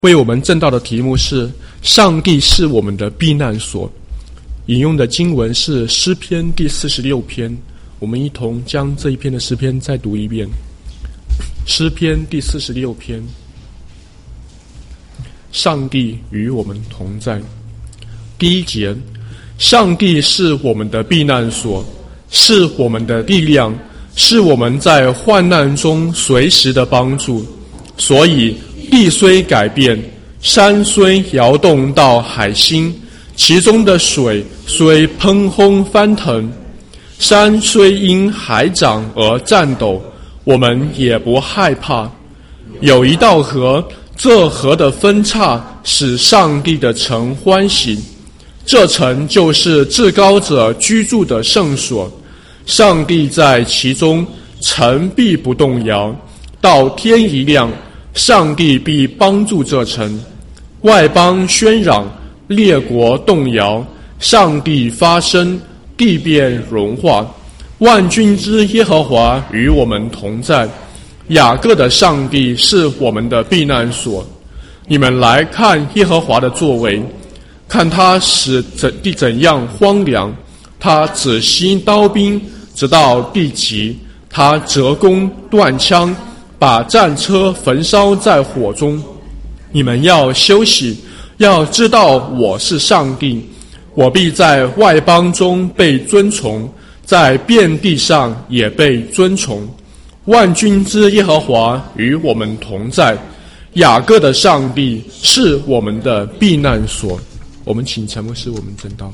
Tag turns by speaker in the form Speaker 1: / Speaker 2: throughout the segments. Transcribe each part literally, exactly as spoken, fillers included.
Speaker 1: 为我们正道的题目是上帝是我们的避难所，引用的经文是诗篇第四十六篇。我们一同将这一篇的诗篇再读一遍。诗篇第四十六篇，上帝与我们同在。第一节，上帝是我们的避难所，是我们的力量，是我们在患难中随时的帮助。所以地虽改变，山虽摇动到海心，其中的水虽喷轰翻腾，山虽因海涨而颤抖，我们也不害怕。有一道河，这河的分叉使上帝的城欢喜，这城就是至高者居住的圣所，上帝在其中，城必不动摇。到天一亮，上帝必帮助这城。外邦喧嚷，列国动摇，上帝发声，地变融化。万军之耶和华与我们同在，雅各的上帝是我们的避难所。你们来看耶和华的作为，看他使怎地怎样荒凉，他止息刀兵，直到地极，他折弓断枪，把战车焚烧在火中。你们要休息，要知道我是上帝，我必在外邦中被尊崇，在遍地上也被尊崇。万军之耶和华与我们同在，雅各的上帝是我们的避难所。我们请陈牧师我们证道。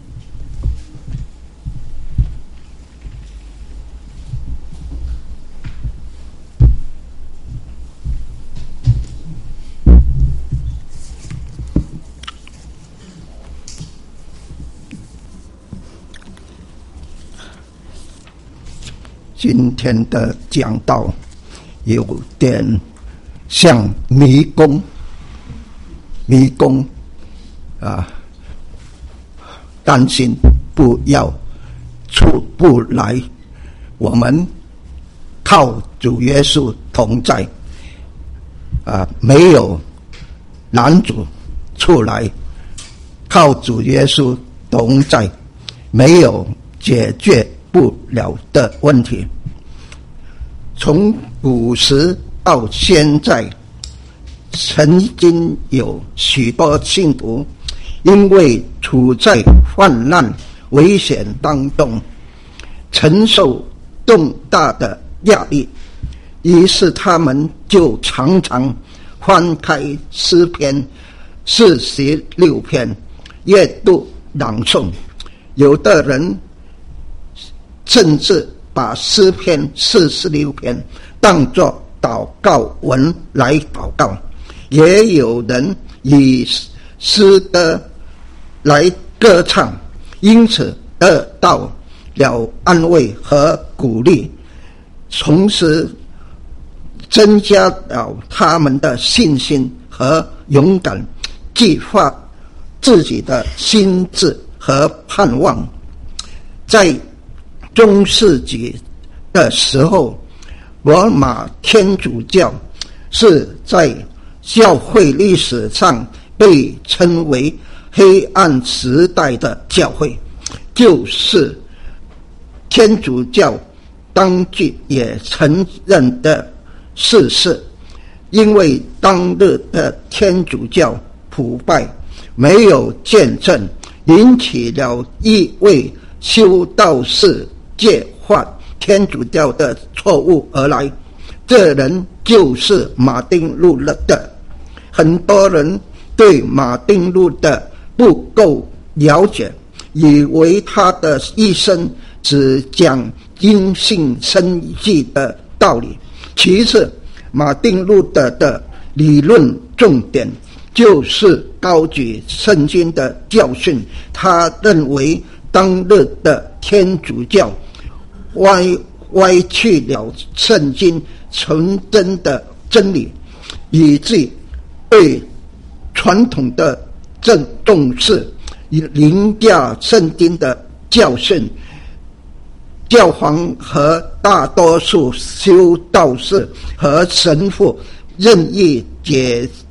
Speaker 2: 今天的讲道有点像迷宫，迷宫啊，担心不要出不来。我们靠主耶稣同在，啊，没有拦阻出来；靠主耶稣同在，没有解决不了的问题。从古时到现在，曾经有许多信徒因为处在患难危险当中，承受重大的压力，于是他们就常常翻开诗篇四十六篇阅读朗诵。有的人甚至把诗篇四十六篇当作祷告文来祷告，也有人以诗歌来歌唱，因此得到了安慰和鼓励，同时增加了他们的信心和勇敢，激发自己的心智和盼望。在中世纪的时候，罗马天主教是在教会历史上被称为黑暗时代的教会，就是天主教当局也承认的事实。因为当日的天主教腐败，没有见证，引起了一位修道士借换天主教的错误而来，这人就是马丁路德。很多人对马丁路德不够了解，以为他的一生只讲因信生义的道理。其次，马丁路德的理论重点就是高举圣经的教训。他认为当日的天主教歪歪曲了圣经纯真的真理，以致对传统的正重视，凌驾圣经的教训。教皇和大多数修道士和神父任意解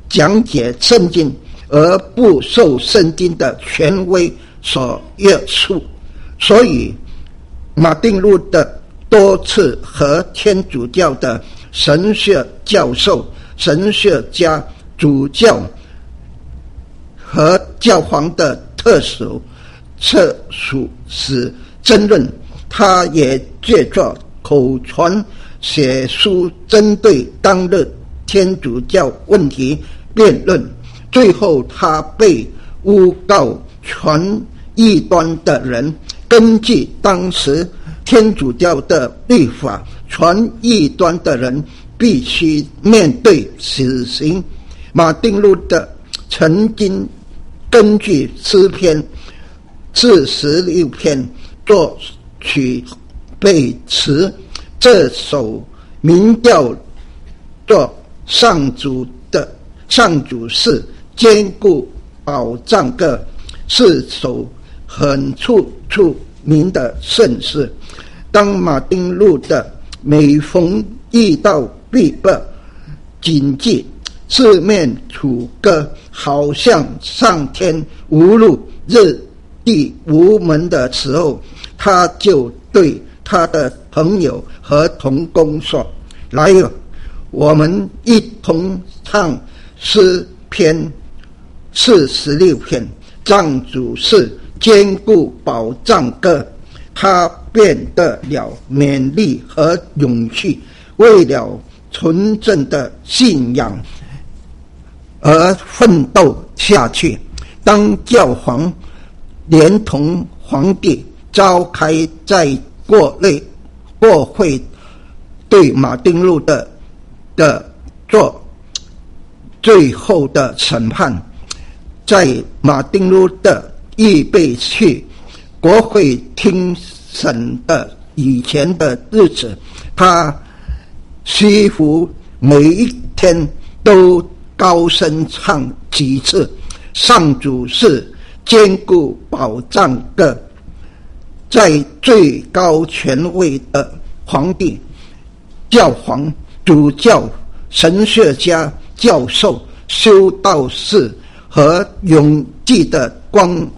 Speaker 2: 讲解圣经，而不受圣经的权威所约束。所以马丁路德多次和天主教的神学教授、神学家、主教和教皇的特首特属时争论，他也借着口传写书针对当日天主教问题辩论，最后他被诬告传异端的人根据当时天主教的律法，传异端的人必须面对死刑。马丁路德曾经根据诗篇四十六篇作曲背词，这首名叫做上主的上主是坚固保障歌，是首很出出名的圣诗。当马丁路德每逢遇到逼迫、紧急、四面楚歌，好像上天无路、日地无门的时候，他就对他的朋友和同工说：来了，我们一同唱诗篇四十六篇，上主是坚固保障歌。他变得了勉励和勇气，为了纯正的信仰而奋斗下去。当教皇连同皇帝召开在国内国会对马丁路德的做最后的审判，在马丁路德预备去国会听审的以前的日子，他几乎每一天都高声唱几次上主是坚固保障的。在最高权位的皇帝、教皇、主教、神学家、教授、修道士和永济的光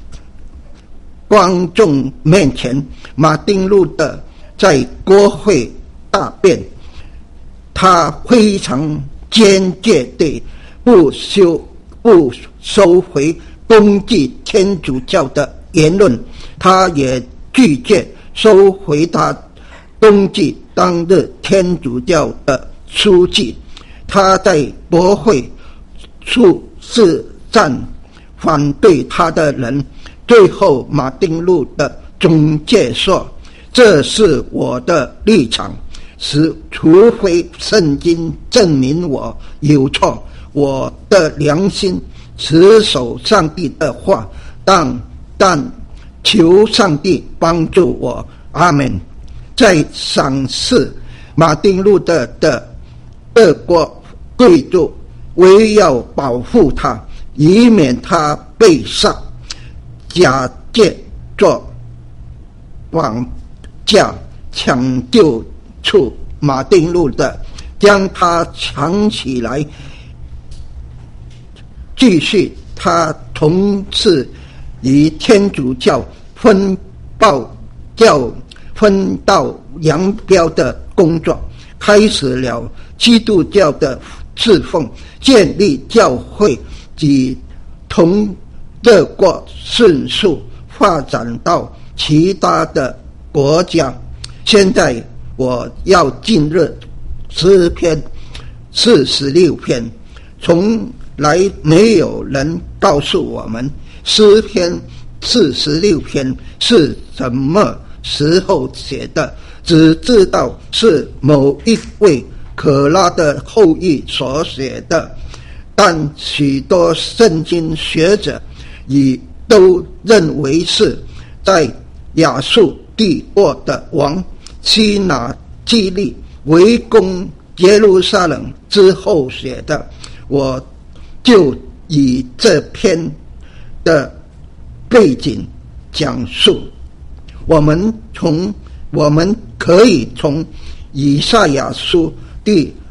Speaker 2: 观众面前，马丁路德在国会大辩，他非常坚决地不收不收回攻击天主教的言论，他也拒绝收回他攻击当日天主教的书记。他在国会处是站反对他的人。最后马丁路德总结说：这是我的立场，是除非圣经证明我有错，我的良心持守上帝的话，但但求上帝帮助我。阿们。在赏识马丁路德的德国贵族为要保护他，以免他被杀，假借作绑架抢救出马丁路德，将他藏起来，继续他从事与天主教分道教分道扬镳的工作，开始了基督教的侍奉，建立教会，及同德国迅速发展到其他的国家。现在我要进入诗篇四十六篇，从来没有人告诉我们诗篇四十六篇是什么时候写的，只知道是某一位可拉的后裔所写的，但许多圣经学者也都认为是在亚述帝国的王西拿基利围攻耶路撒冷之后写的。我就以这篇的背景讲述，我们从我们可以从以赛亚书第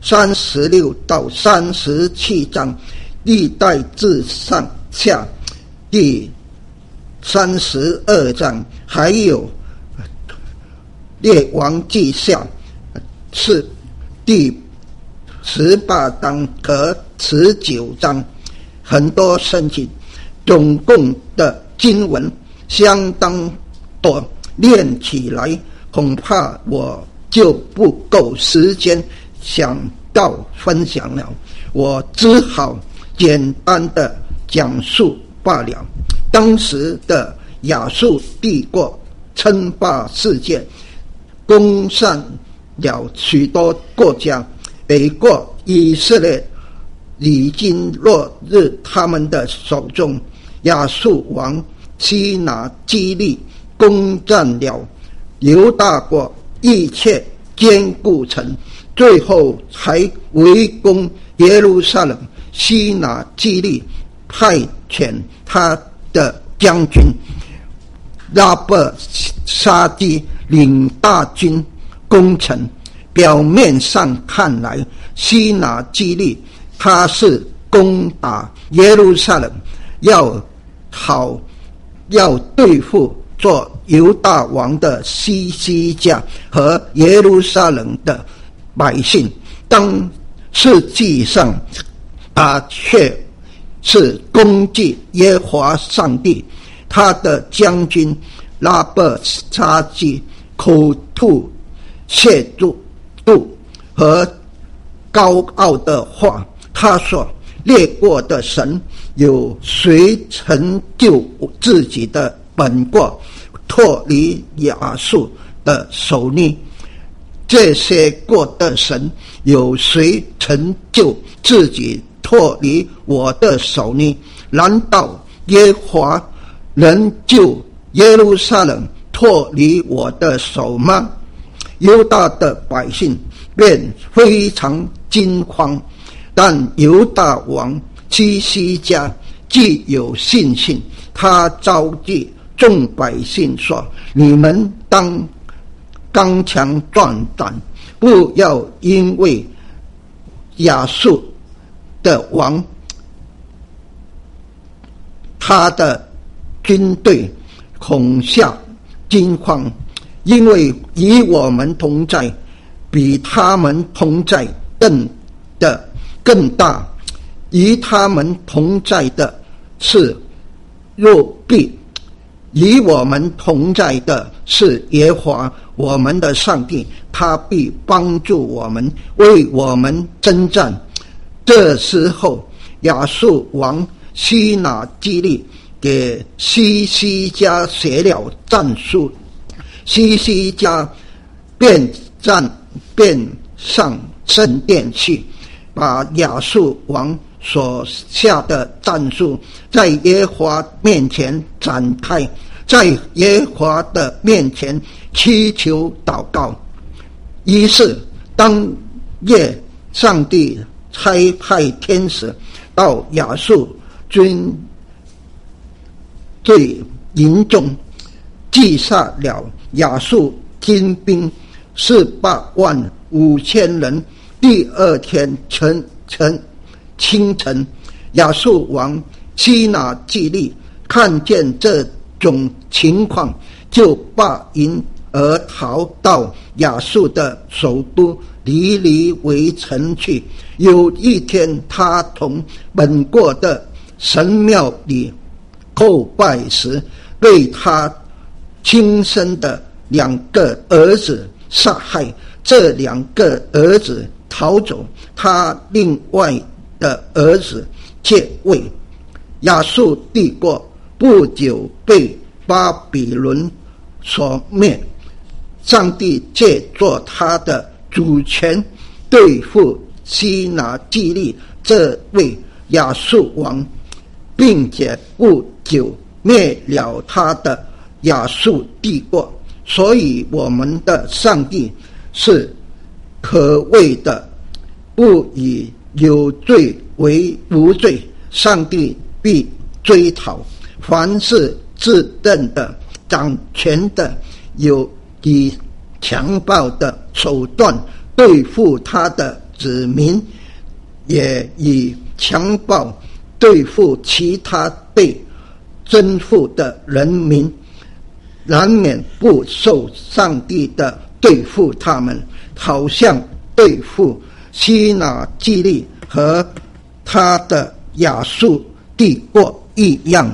Speaker 2: 三十六到三十七章，历代志上下第三十二章，还有列王记下是第十八章和十九章，很多圣经，总共的经文相当多，念起来恐怕我就不够时间想到分享了，我只好简单的讲述罢了。当时的亚述帝国称霸世界，攻占了许多国家，北国以色列已经落入他们的手中。亚述王西拿基立攻占了犹大国一切坚固城，最后才围攻耶路撒冷。西拿基立派遣他的将军拉伯沙基领大军攻城。表面上看来，西拿基立他是攻打耶路撒冷，要好要对付做犹大王的西西家和耶路撒冷的百姓，但实际上他却是攻击耶和华上帝。他的将军拉伯沙基口吐亵渎和高傲的话，他说，列国的神有谁成就自己的本国，脱离亚述的手呢？这些国的神有谁成就自己脱离我的手呢？难道耶和华能救耶路撒冷脱离我的手吗？犹大的百姓便非常惊慌，但犹大王西西家既有信心，他召集众百姓说，你们当刚强壮胆，不要因为亚述的王他的军队恐吓惊慌，因为与我们同在比他们同在更的更大，与他们同在的是肉臂，与我们同在的是耶和华我们的上帝，他必帮助我们，为我们征战。这时候亚述王西拿基立给西西家写了战书，西西家便站便上圣殿去，把亚述王所下的战书在耶和华面前展开，在耶和华的面前祈求祷告。于是当夜，上帝差派天使到亚述军最营中，击杀了亚述军兵十八万五千人。第二天晨晨清晨，亚述王西拿基立看见这种情况，就罢营而逃到亚述的首都尼尼微城去。有一天，他从本国的神庙里叩拜时，被他亲生的两个儿子杀害。这两个儿子逃走，他另外的儿子借位。亚述帝国不久被巴比伦所灭，上帝借着他的主权对付西拿基立这位亚述王，并且不久灭了他的亚述帝国。所以我们的上帝是可畏的，不以有罪为无罪，上帝必追讨。凡是自认的掌权的，有以强暴的手段对付他的子民，也以强暴对付其他被征服的人民，难免不受上帝的对付他们，好像对付西拿基立和他的亚述帝国一样。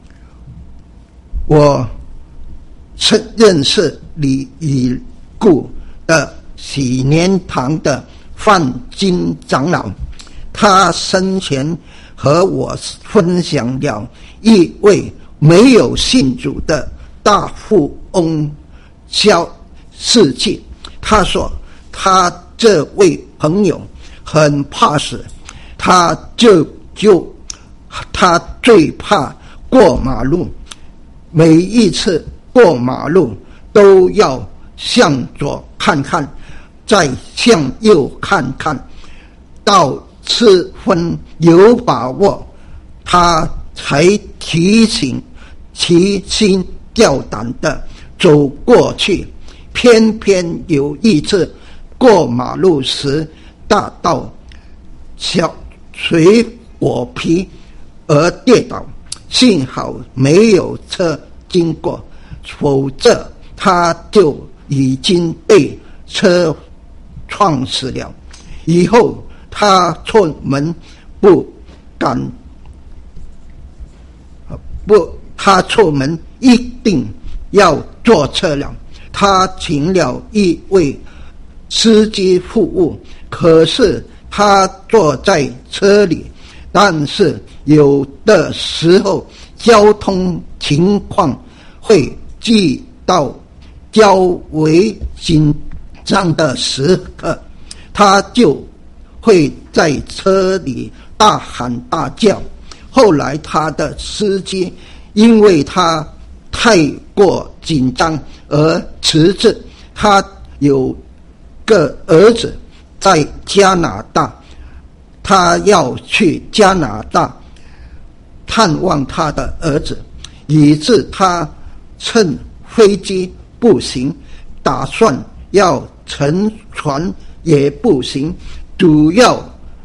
Speaker 2: 我认识李已故的喜年堂的范金长老，他生前和我分享了一位没有信主的大富翁消事迹。他说他这位朋友很怕死，他就就他最怕过马路，每一次过马路都要向左看看，再向右看看，到十分有把握，他才提醒提心吊胆的走过去。偏偏有一次过马路时，大到小随果皮而跌倒，幸好没有车经过，否则他就已经被车撞死了。以后他出门不敢不他出门一定要坐车了。他请了一位司机服务，可是他坐在车里，但是有的时候交通情况会遇到较为紧张的时刻，他就会在车里大喊大叫。后来他的司机因为他太过紧张而辞职。他有个儿子在加拿大，他要去加拿大探望他的儿子，以致他趁飞机不行，打算要乘船也不行，主要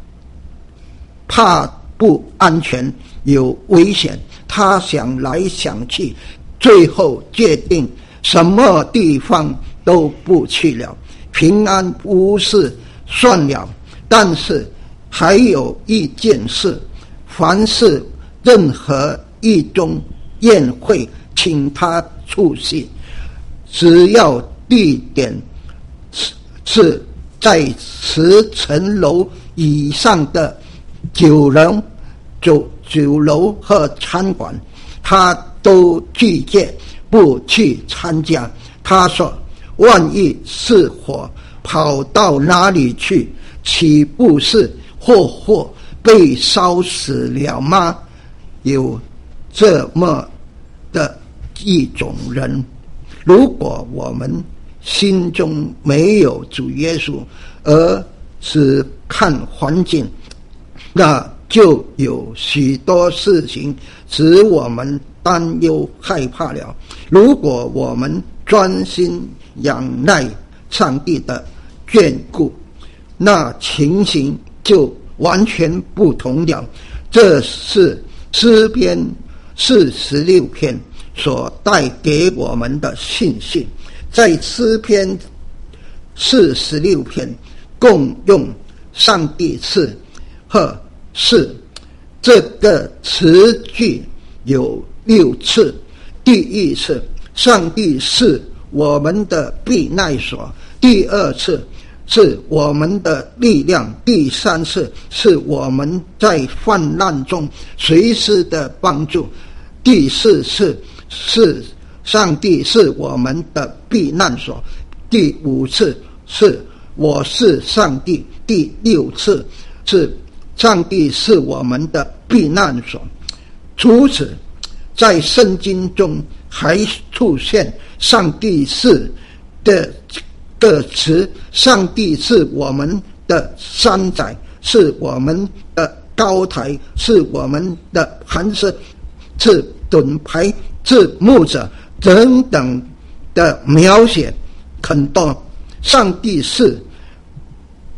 Speaker 2: 怕不安全有危险。他想来想去，最后决定什么地方都不去了，平安无事算了。但是还有一件事，凡是任何一种宴会请他出席，只要地点是在十层楼以上的酒楼酒酒楼和餐馆，他都拒绝不去参加。他说万一是火跑到哪里去，岂不是活活被烧死了吗？有这么的一种人，如果我们心中没有主耶稣，而只看环境，那就有许多事情使我们担忧害怕了。如果我们专心仰赖上帝的眷顾，那情形就完全不同了。这是诗篇四十六篇所带给我们的信息。在诗篇四十六篇共用上帝是和是这个词句有六次。第一次，上帝是我们的避难所；第二次，是我们的力量；第三次，是我们在患难中随时的帮助；第四次，是上帝是我们的避难所；第五次，是我是上帝；第六次，是上帝是我们的避难所。除此，在圣经中还出现上帝是的个词，上帝是我们的山寨，是我们的高台，是我们的磐石，是盾牌，是牧者等等的描写很多。上帝是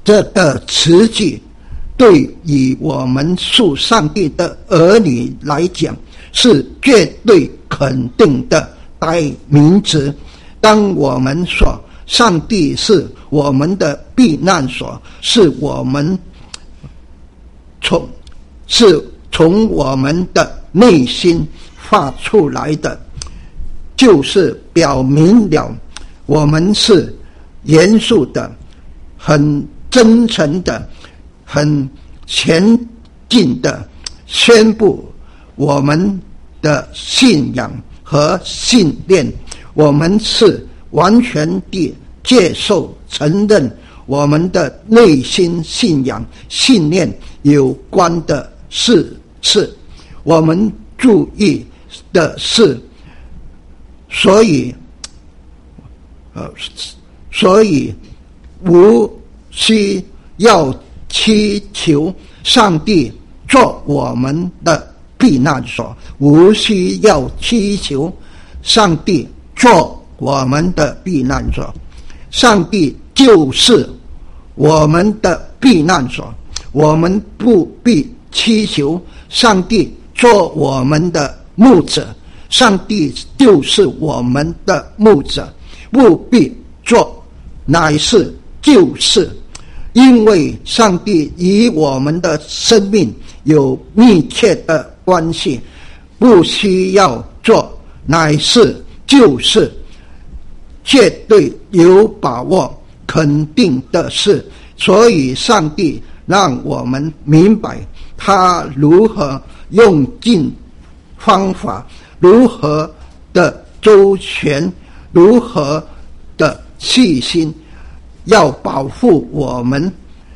Speaker 2: 这个词句对于我们属上帝的儿女来讲是绝对肯定的代名词。当我们说上帝是我们的避难所，是我们从是从我们的内心发出来的，就是表明了我们是严肃的、很真诚的、很前进的宣布我们的信仰和信念。我们是完全地接受承认我们的内心信仰信念有关的事是我们注意的是，所以呃，所以无需要祈求上帝做我们的避难所，无需要祈求上帝做我们的避难所，上帝就是我们的避难所。我们不必祈求上帝做我们的牧者，上帝就是我们的牧者，不必做，乃是就是，因为上帝与我们的生命有密切的关系，不需要做，乃是就是，绝对有把握肯定的事。所以上帝让我们明白他如何用尽方法，如何的周全，如何的细心，要保护我们，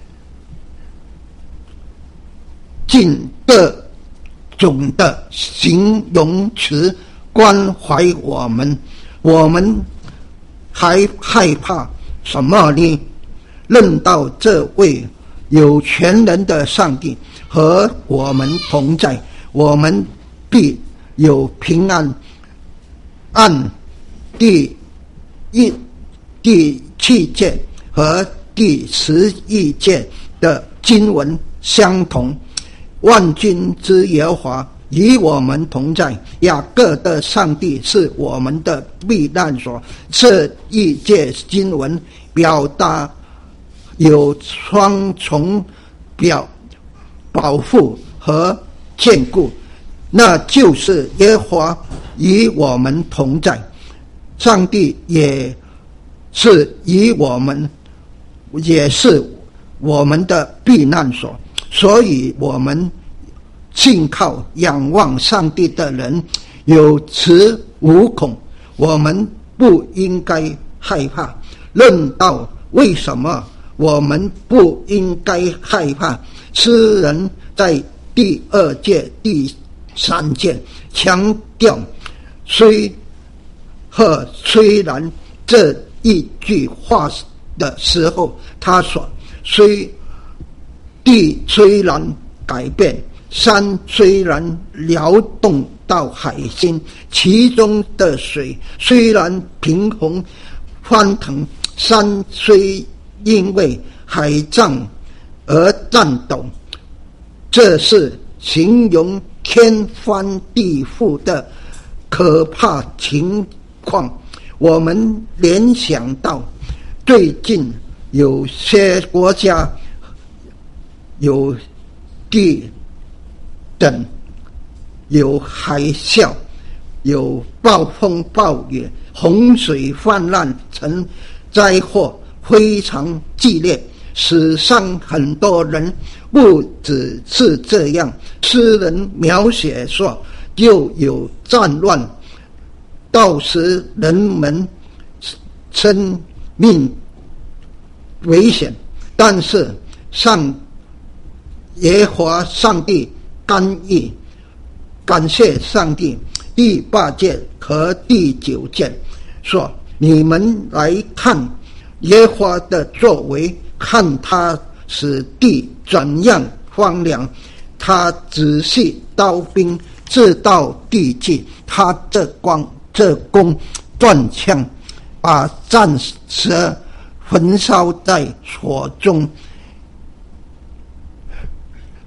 Speaker 2: 尽各种的形容词关怀我们。我们还害怕什么呢？认到这位有权能的上帝和我们同在，我们必有平安。按第一、第七节和第十一节的经文相同，万军之耶和华与我们同在，雅各的上帝是我们的避难所。这一节经文表达有双重表保护和眷顾，那就是耶和华与我们同在，上帝也是与我们，也是我们的避难所。所以我们信靠仰望上帝的人有恃无恐，我们不应该害怕。论到为什么我们不应该害怕，诗人在第二节、第三节强调，虽和虽然这一句话的时候，他说：虽地虽然改变，山虽然撩动到海心，其中的水虽然平衡翻腾，山虽因为海涨而颤抖，这是形容天翻地覆的可怕情况。我们联想到最近有些国家有地震，有海啸，有暴风暴雨，洪水泛滥成灾祸非常激烈，死伤很多人。不只是这样，诗人描写说，就有战乱，到时人们生命危险，但是上耶和华上帝干预，感谢上帝。第八节和第九节说，你们来看耶和华的作为，看他使地怎样荒凉，他仔细刀兵，直到地极，他这光这弓断枪，把战蛇焚烧在火中，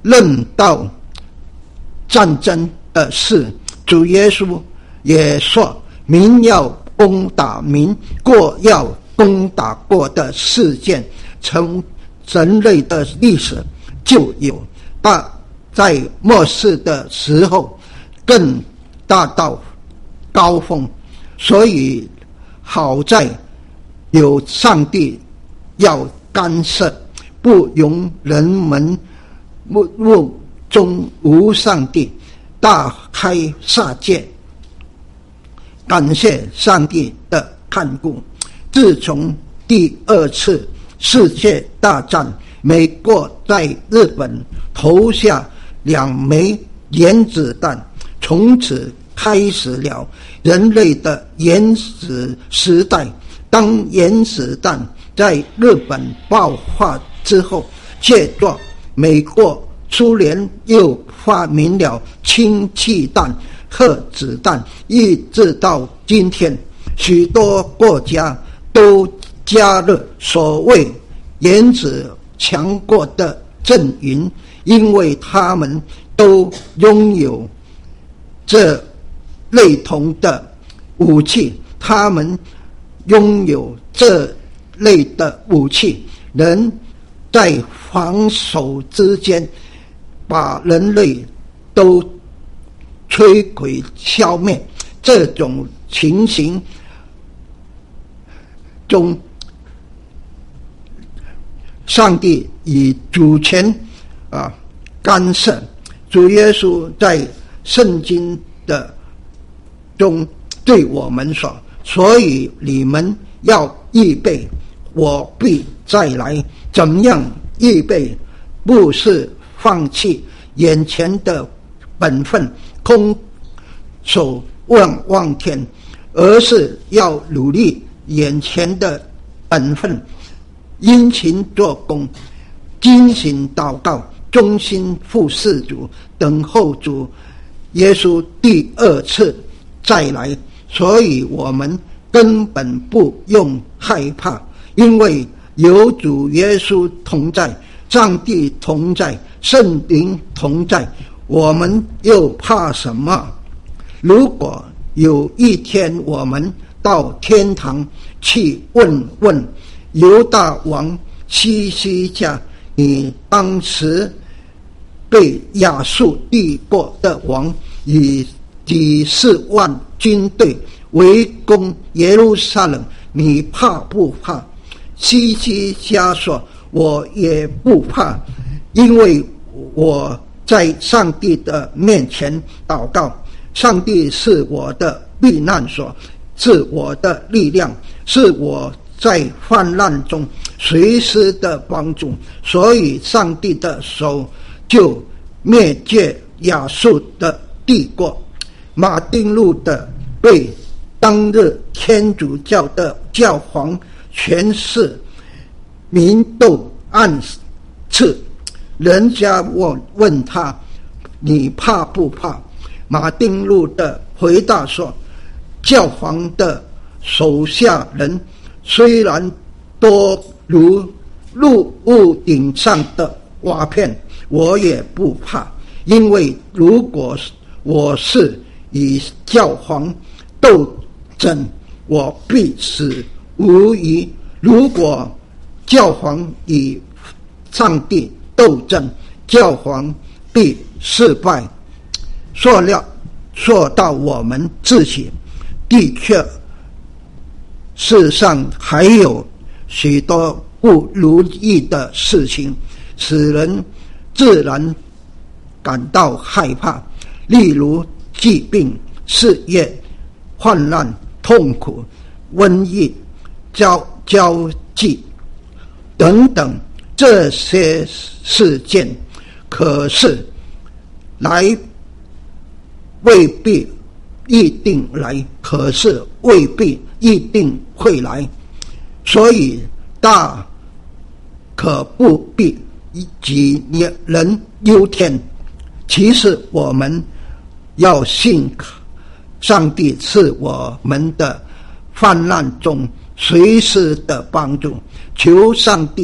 Speaker 2: 论到战争的事，主耶稣也说，民要攻打民，国要攻打国的事件，从人类的历史就有，但在末世的时候更大到高峰。所以好在有上帝要干涉，不容人们目中无上帝，大开杀戒。感谢上帝的看顾。自从第二次世界大战，美国在日本投下两枚原子弹，从此开始了人类的原子时代。当原子弹在日本爆发之后，接着美国、苏联又发明了氢气弹、核子弹，一直到今天，许多国家都加入所谓原子强国的阵营，因为他们都拥有这类同的武器，他们拥有这类的武器，能在防守之间把人类都摧毁消灭。这种情形中，上帝以主权啊干涉。主耶稣在圣经的中对我们说，所以你们要预备，我必再来。怎样预备？不是放弃眼前的本分，空手望望天，而是要努力眼前的本分，殷勤做工，精心祷告，忠心服侍主，等候主耶稣第二次再来。所以我们根本不用害怕，因为有主耶稣同在，上帝同在，圣灵同在，我们又怕什么？如果有一天我们到天堂去问问犹大王希西家，你当时被亚述帝国的王以几十万军队围攻耶路撒冷，你怕不怕？希西家说，我也不怕，因为我在上帝的面前祷告，上帝是我的避难所，是我的力量，是我在患难中随时的帮助，所以上帝的手就灭绝亚述的帝国。马丁路的对当日天主教的教皇全是民斗暗刺，人家问问他，你怕不怕？马丁路的回答说，教皇的手下人虽然多如陆屋顶上的瓦片，我也不怕，因为如果我是与教皇斗争，我必死无疑；如果教皇与上帝斗争，教皇必失败。说了说到我们自己，的确世上还有许多不如意的事情，使人自然感到害怕，例如疾病、事业、患难、痛苦、瘟疫、交交际等等这些事件，可是来未必一定来，可是未必一定会来，所以大可不必杞人忧天。其实我们要信上帝是我们的患难中随时的帮助，求上帝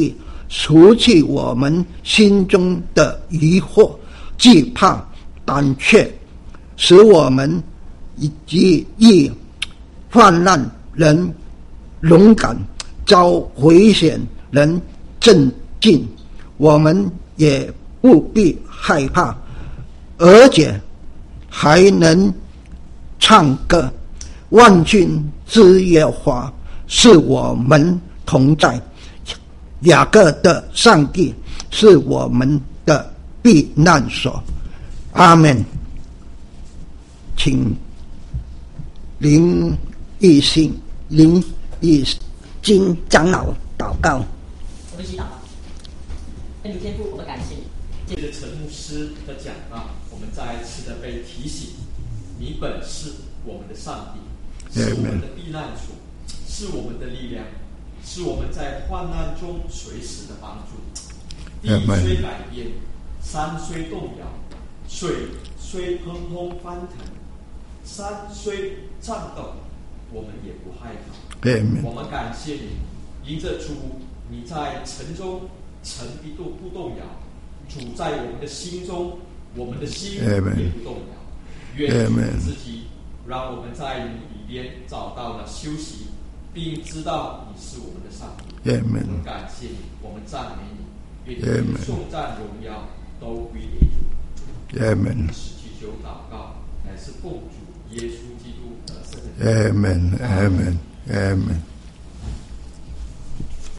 Speaker 2: 除去我们心中的疑惑、惧怕、胆怯，使我们以及遇患难人勇敢，遭危险人镇静。我们也不必害怕，而且还能唱歌。万军之耶和华是我们同在，雅各的上帝是我们的避难所。阿们。请林义兴、林义金长老祷告。
Speaker 3: 我们一起祷告。恩主天父，我们感谢你。
Speaker 4: 借着陈牧师的讲道，我们再一次的被提醒，你本是我们的上帝，是我们的避难所，是我们的力量，是我们在患难中随时的帮助。地虽改变，山虽动摇，水虽砰砰翻腾，山虽颤抖，我们也不害怕。我们感谢你，因着主你在城中，城一度不动摇；主在我们的心中，我们的心也不动摇。愿主自己让我们在你里边找到了休息，并知道你是我们的上帝。我们感谢你，我们赞美你，愿你颂赞荣耀都归给主。是祈求祷告，乃是奉主耶稣基督的圣名。
Speaker 2: Amen. Amen. Amen.